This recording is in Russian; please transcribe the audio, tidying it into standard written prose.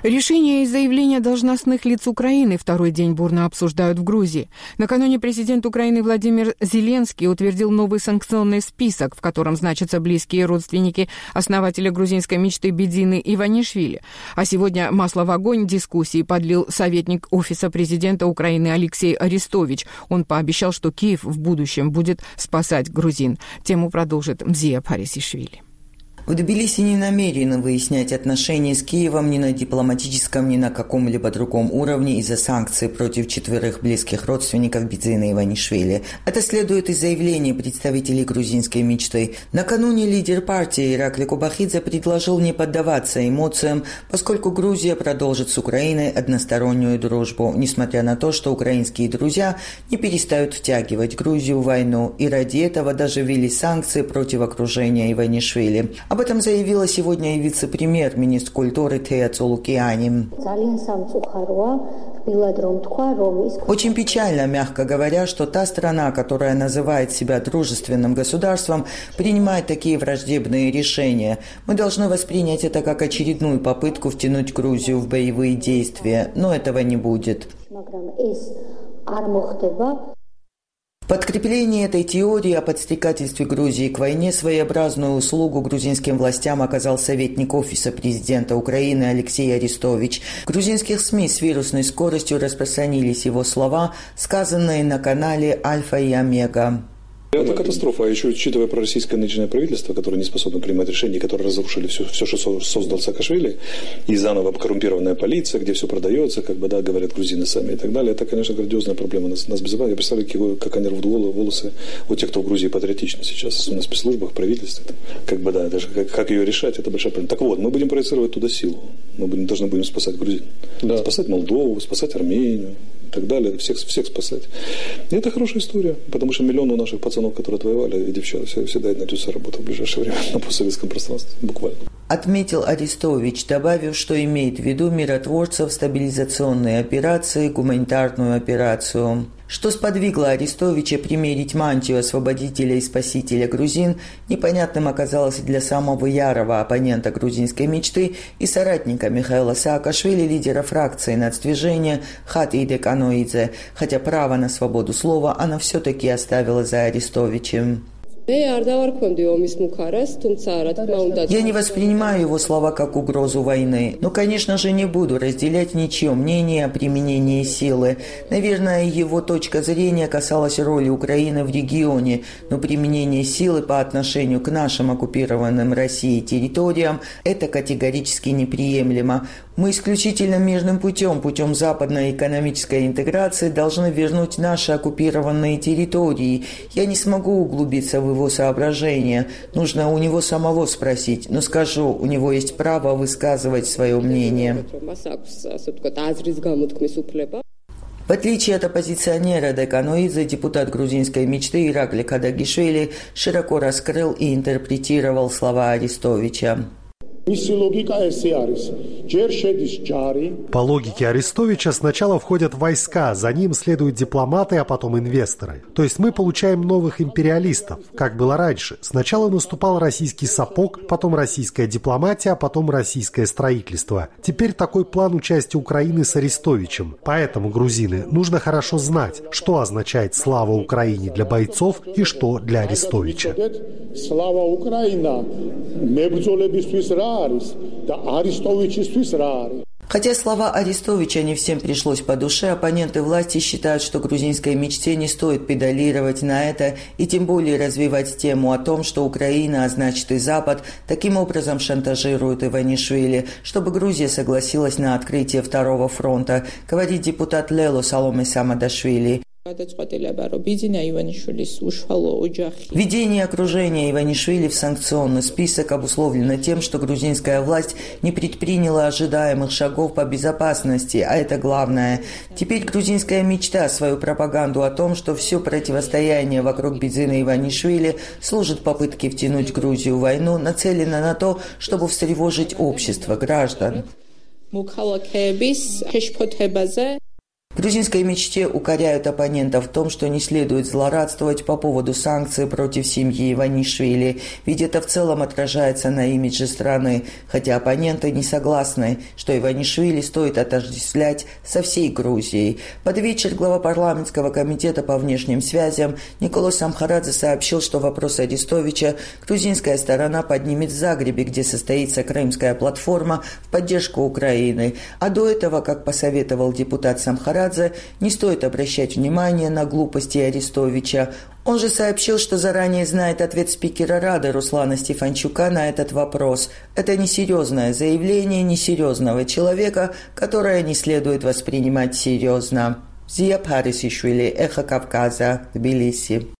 Решения и заявления должностных лиц Украины второй день бурно обсуждают в Грузии. Накануне президент Украины Владимир Зеленский утвердил новый санкционный список, в котором значатся близкие родственники основателя грузинской мечты Бедзины Иванишвили. А сегодня масло в огонь дискуссии подлил советник Офиса президента Украины Алексей Арестович. Он пообещал, что Киев в будущем будет спасать грузин. Тему продолжит Мзия Парисишвили. В Тбилиси не намерены выяснять отношения с Киевом ни на дипломатическом, ни на каком-либо другом уровне из-за санкций против 4 близких родственников Бедзины Иванишвили. Это следует из заявлений представителей грузинской мечты. Накануне лидер партии Иракли Кобахидзе предложил не поддаваться эмоциям, поскольку Грузия продолжит с Украиной одностороннюю дружбу, несмотря на то, что украинские друзья не перестают втягивать Грузию в войну, и ради этого даже ввели санкции против окружения Иванишвили. Об этом заявила сегодня и вице-премьер-министр культуры Тея Цолукиани. Очень печально, мягко говоря, что та страна, которая называет себя дружественным государством, принимает такие враждебные решения. Мы должны воспринять это как очередную попытку втянуть Грузию в боевые действия, но этого не будет. В подкреплении этой теории о подстрекательстве Грузии к войне своеобразную услугу грузинским властям оказал советник Офиса президента Украины Алексей Арестович. В грузинских СМИ с вирусной скоростью распространились его слова, сказанные на канале «Альфа и Омега». Это катастрофа, а еще учитывая пророссийское нынешнее правительство, которое не способно принимать решения, которые разрушили все, что создал Саакашвили, и заново коррумпированная полиция, где все продается, говорят грузины сами и так далее, это, конечно, грандиозная проблема. Нас безопасно. Я представляю, как они рвут волосы у тех, кто в Грузии патриотичны сейчас, особенно в спецслужбах, в правительстве. Даже как ее решать, это большая проблема. Так вот, мы будем проецировать туда силу. Мы должны будем спасать грузин. Да. Спасать Молдову, спасать Армению и так далее. Всех спасать. И это хорошая история, потому что миллионы наших пацанов, которые отвоевали, и девчат, всегда найдется работа в ближайшее время на постсоветском пространстве, буквально. Отметил Арестович, добавив, что имеет в виду миротворцев, стабилизационные операции, гуманитарную операцию. Что сподвигло Арестовича примерить мантию освободителя и спасителя грузин, непонятным оказалось для самого ярого оппонента грузинской мечты и соратника Михаила Саакашвили, лидера фракции нацдвижения Хатиде Каноидзе, хотя право на свободу слова она все-таки оставила за Арестовичем. Я не воспринимаю его слова как угрозу войны, но, конечно же, не буду разделять ничье мнение о применении силы. Наверное, его точка зрения касалась роли Украины в регионе, но применение силы по отношению к нашим оккупированным Россией территориям – это категорически неприемлемо. Мы исключительно мирным путем западной экономической интеграции должны вернуть наши оккупированные территории. Я не смогу углубиться в его соображения. Нужно у него самого спросить. Но скажу, у него есть право высказывать свое мнение. В отличие от оппозиционера Деканоидзе, депутат грузинской мечты Иракли Кадагишвили широко раскрыл и интерпретировал слова Арестовича. По логике Арестовича сначала входят войска, за ним следуют дипломаты, а потом инвесторы. То есть мы получаем новых империалистов, как было раньше. Сначала наступал российский сапог, потом российская дипломатия, а потом российское строительство. Теперь такой план участия Украины с Арестовичем. Поэтому, грузины, нужно хорошо знать, что означает «Слава Украине» для бойцов и что для Арестовича. Слава Украина! Хотя слова Арестовича не всем пришлось по душе, оппоненты власти считают, что грузинской мечте не стоит педалировать на это и тем более развивать тему о том, что Украина, а значит и Запад, таким образом шантажирует Иванишвили, чтобы Грузия согласилась на открытие второго фронта, говорит депутат Лело Саломе Самадашвили. Введение окружения Иванишвили в санкционный список обусловлено тем, что грузинская власть не предприняла ожидаемых шагов по безопасности, а это главное. Теперь грузинская мечта свою пропаганду о том, что все противостояние вокруг Бедзины Иванишвили служит попытке втянуть Грузию в войну, нацелена на то, чтобы встревожить общество, граждан. В грузинской мечте укоряют оппонентов в том, что не следует злорадствовать по поводу санкций против семьи Иванишвили, ведь это в целом отражается на имидже страны, хотя оппоненты не согласны, что Иванишвили стоит отождествлять со всей Грузией. Под вечер глава парламентского комитета по внешним связям Николос Амхарадзе сообщил, что вопрос Арестовича грузинская сторона поднимет в Загребе, где состоится Крымская платформа в поддержку Украины. А до этого, как посоветовал депутат Самхарадзе, не стоит обращать внимание на глупости Арестовича. Он же сообщил, что заранее знает ответ спикера Рады Руслана Стефанчука на этот вопрос. Это несерьезное заявление несерьезного человека, которое не следует воспринимать серьезно. Зия Парисишвили, Эхо Кавказа, Тбилиси.